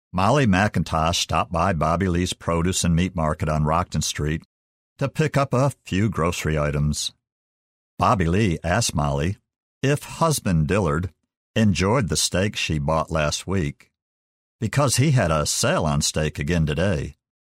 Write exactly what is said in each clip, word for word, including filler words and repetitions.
Molly McIntosh stopped by Bobby Lee's Produce and Meat Market on Rockton Street to pick up a few grocery items. Bobby Lee asked Molly if husband Dillard enjoyed the steak she bought last week, because he had a sale on steak again today.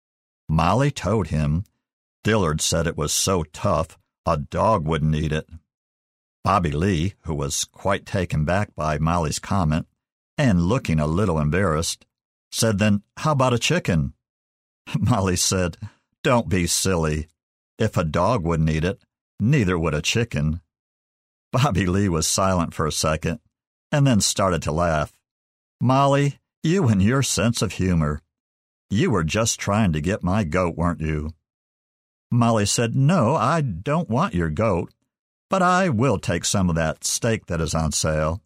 Molly told him Dillard said it was so tough a dog wouldn't eat it. Bobby Lee, who was quite taken back by Molly's comment and looking a little embarrassed, said, "Then how about a chicken?" Molly said, "Don't be silly. If a dog wouldn't eat it, neither would a chicken." Bobby Lee was silent for a second and then started to laugh. "Molly, you and your sense of humor. You were just trying to get my goat, weren't you?" Molly said, "No, I don't want your goat, but I will take some of that steak that is on sale."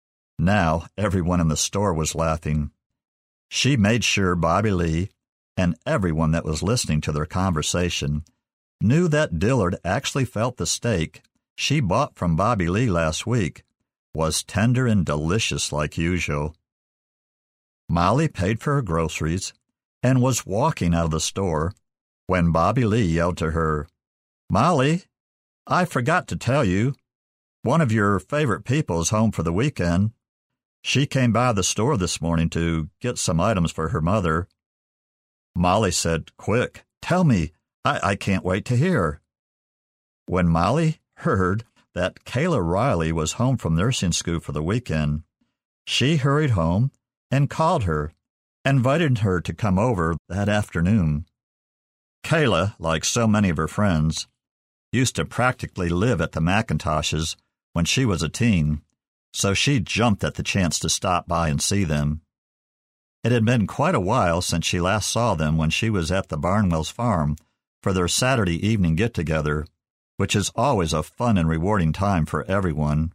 Now everyone in the store was laughing. She made sure Bobby Lee and everyone that was listening to their conversation knew that Dillard actually felt the steak she bought from Bobby Lee last week was tender and delicious like usual. Molly paid for her groceries and was walking out of the store when Bobby Lee yelled to her, "Molly, I forgot to tell you, one of your favorite people is home for the weekend. She came by the store this morning to get some items for her mother." Molly said, "Quick, tell me. I, I can't wait to hear." When Molly heard that Kayla Riley was home from nursing school for the weekend, she hurried home and called her, invited her to come over that afternoon. Kayla, like so many of her friends, used to practically live at the McIntoshes when she was a teen, so she jumped at the chance to stop by and see them. It had been quite a while since she last saw them when she was at the Barnwells farm for their Saturday evening get-together, which is always a fun and rewarding time for everyone.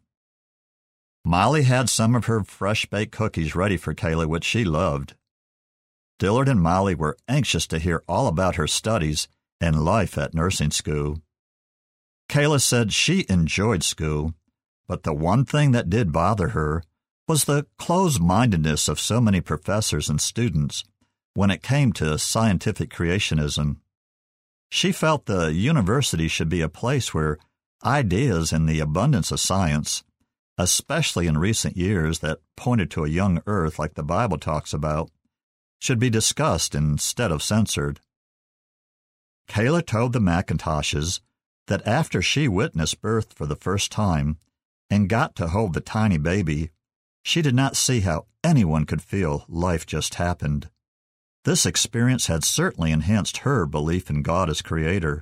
Molly had some of her fresh-baked cookies ready for Kayla, which she loved. Dillard and Molly were anxious to hear all about her studies and life at nursing school. Kayla said she enjoyed school, but the one thing that did bother her was the closed-mindedness of so many professors and students when it came to scientific creationism. She felt the university should be a place where ideas and the abundance of science, especially in recent years that pointed to a young earth like the Bible talks about, should be discussed instead of censored. Kayla told the McIntoshes that after she witnessed birth for the first time and got to hold the tiny baby, she did not see how anyone could feel life just happened. This experience had certainly enhanced her belief in God as creator.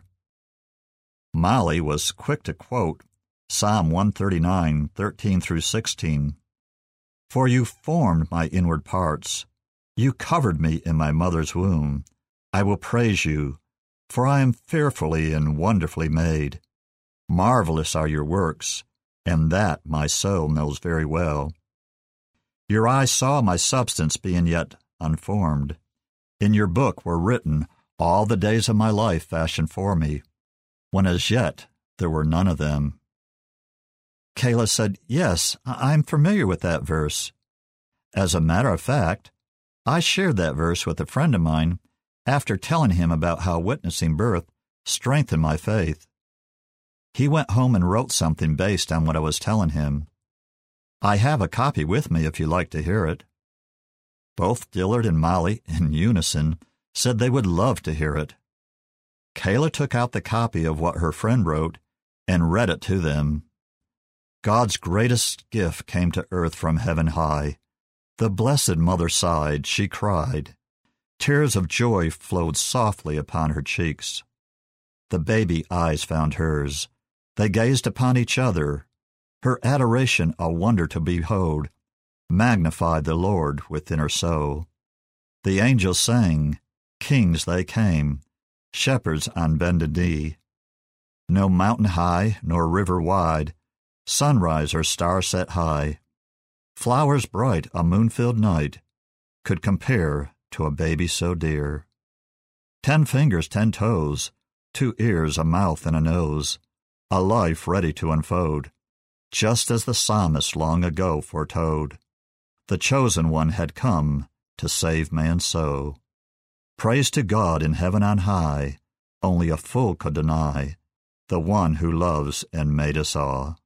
Molly was quick to quote Psalm one thirty-nine, thirteen through sixteen. "For you formed my inward parts. You covered me in my mother's womb. I will praise you, for I am fearfully and wonderfully made. Marvelous are your works, and that my soul knows very well. Your eyes saw my substance being yet unformed. In your book were written all the days of my life fashioned for me, when as yet there were none of them." Kayla said, "Yes, I'm familiar with that verse. As a matter of fact, I shared that verse with a friend of mine after telling him about how witnessing birth strengthened my faith. He went home and wrote something based on what I was telling him. I have a copy with me if you'd like to hear it." Both Dillard and Molly, in unison, said they would love to hear it. Kayla took out the copy of what her friend wrote and read it to them. "God's greatest gift came to earth from heaven high. The Blessed Mother sighed, she cried. Tears of joy flowed softly upon her cheeks. The baby eyes found hers. They gazed upon each other. Her adoration a wonder to behold, magnified the Lord within her soul. The angels sang, kings they came, shepherds on bended knee. No mountain high nor river wide, sunrise or star set high, flowers bright a moon-filled night, could compare to a baby so dear. Ten fingers, ten toes, two ears, a mouth, and a nose, a life ready to unfold, just as the psalmist long ago foretold. The chosen one had come, to save man so. Praise to God in heaven on high, only a fool could deny the one who loves and made us all.